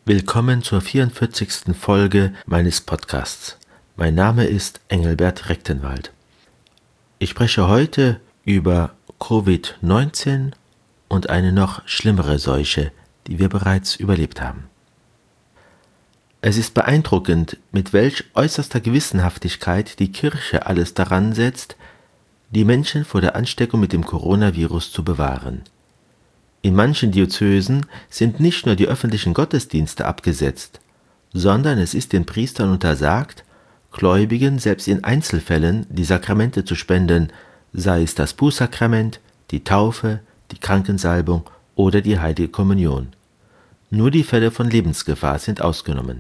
Willkommen zur 44. Folge meines Podcasts. Mein Name ist Engelbert Rechtenwald. Ich spreche heute über Covid-19 und eine noch schlimmere Seuche, die wir bereits überlebt haben. Es ist beeindruckend, mit welch äußerster Gewissenhaftigkeit die Kirche alles daran setzt, die Menschen vor der Ansteckung mit dem Coronavirus zu bewahren. In manchen Diözesen sind nicht nur die öffentlichen Gottesdienste abgesetzt, sondern es ist den Priestern untersagt, Gläubigen selbst in Einzelfällen die Sakramente zu spenden, sei es das Bußsakrament, die Taufe, die Krankensalbung oder die Heilige Kommunion. Nur die Fälle von Lebensgefahr sind ausgenommen.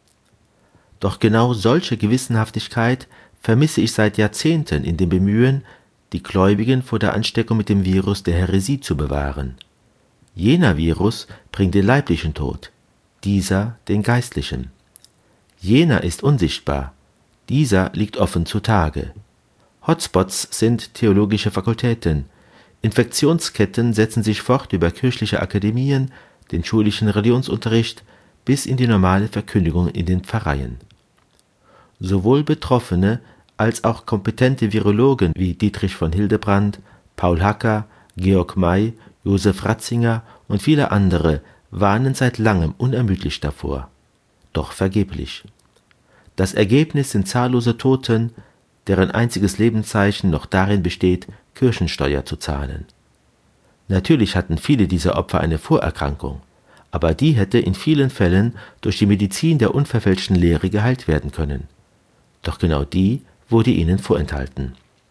Doch genau solche Gewissenhaftigkeit vermisse ich seit Jahrzehnten in dem Bemühen, die Gläubigen vor der Ansteckung mit dem Virus der Häresie zu bewahren. Jener Virus bringt den leiblichen Tod, dieser den geistlichen. Jener ist unsichtbar, dieser liegt offen zutage. Hotspots sind theologische Fakultäten. Infektionsketten setzen sich fort über kirchliche Akademien, den schulischen Religionsunterricht bis in die normale Verkündigung in den Pfarreien. Sowohl Betroffene als auch kompetente Virologen wie Dietrich von Hildebrand, Paul Hacker, Georg May, Josef Ratzinger und viele andere warnen seit langem unermüdlich davor. Doch vergeblich. Das Ergebnis sind zahllose Toten, deren einziges Lebenszeichen noch darin besteht, Kirchensteuer zu zahlen. Natürlich hatten viele dieser Opfer eine Vorerkrankung, aber die hätte in vielen Fällen durch die Medizin der unverfälschten Lehre geheilt werden können. Doch genau die wurde ihnen vorenthalten.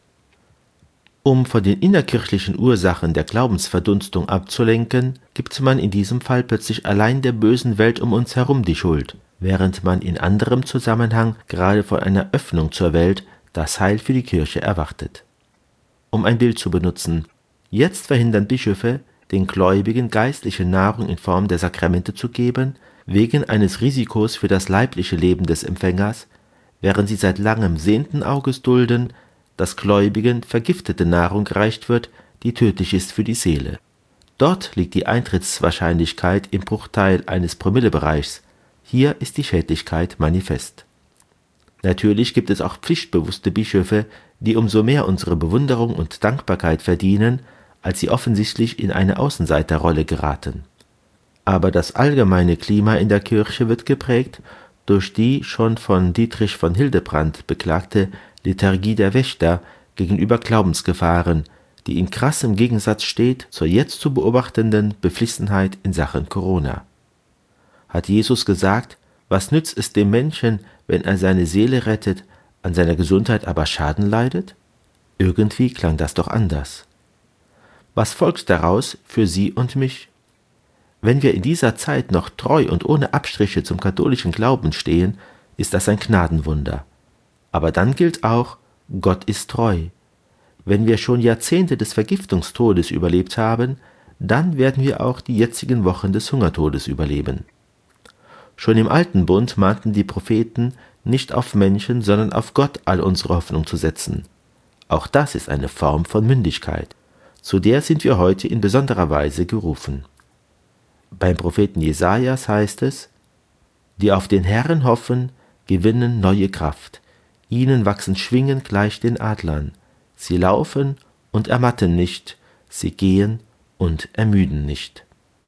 Um von den innerkirchlichen Ursachen der Glaubensverdunstung abzulenken, gibt man in diesem Fall plötzlich allein der bösen Welt um uns herum die Schuld, während man in anderem Zusammenhang gerade von einer Öffnung zur Welt das Heil für die Kirche erwartet. Um ein Bild zu benutzen: Jetzt verhindern Bischöfe, den Gläubigen geistliche Nahrung in Form der Sakramente zu geben, wegen eines Risikos für das leibliche Leben des Empfängers, während sie seit langem sehenden Auges dulden, dass Gläubigen vergiftete Nahrung gereicht wird, die tödlich ist für die Seele. Dort liegt die Eintrittswahrscheinlichkeit im Bruchteil eines Promillebereichs. Hier ist die Schädlichkeit manifest. Natürlich gibt es auch pflichtbewusste Bischöfe, die umso mehr unsere Bewunderung und Dankbarkeit verdienen, als sie offensichtlich in eine Außenseiterrolle geraten. Aber das allgemeine Klima in der Kirche wird geprägt durch die schon von Dietrich von Hildebrand beklagte Lethargie der Wächter gegenüber Glaubensgefahren, die in krassem Gegensatz steht zur jetzt zu beobachtenden Beflissenheit in Sachen Corona. Hat Jesus gesagt, was nützt es dem Menschen, wenn er seine Seele rettet, an seiner Gesundheit aber Schaden leidet? Irgendwie klang das doch anders. Was folgt daraus für Sie und mich? Wenn wir in dieser Zeit noch treu und ohne Abstriche zum katholischen Glauben stehen, ist das ein Gnadenwunder. Aber dann gilt auch, Gott ist treu. Wenn wir schon Jahrzehnte des Vergiftungstodes überlebt haben, dann werden wir auch die jetzigen Wochen des Hungertodes überleben. Schon im Alten Bund mahnten die Propheten, nicht auf Menschen, sondern auf Gott all unsere Hoffnung zu setzen. Auch das ist eine Form von Mündigkeit. Zu der sind wir heute in besonderer Weise gerufen. Beim Propheten Jesajas heißt es: Die auf den Herrn hoffen, gewinnen neue Kraft. Ihnen wachsen Schwingen gleich den Adlern. Sie laufen und ermatten nicht, sie gehen und ermüden nicht.